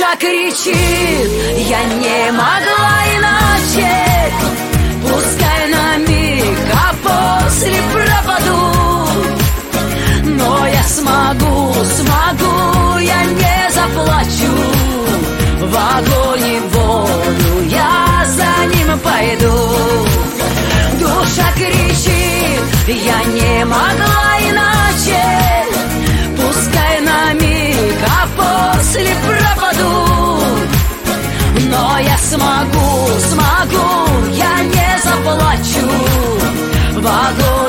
Душа кричит, я не могла иначе. Пускай на миг, а после пропаду. Но я смогу, я не заплачу. В огонь и воду я за ним пойду. Душа кричит, я не могла иначе. Пускай на миг, а после пропаду. Но я смогу, я не заплачу. В огонь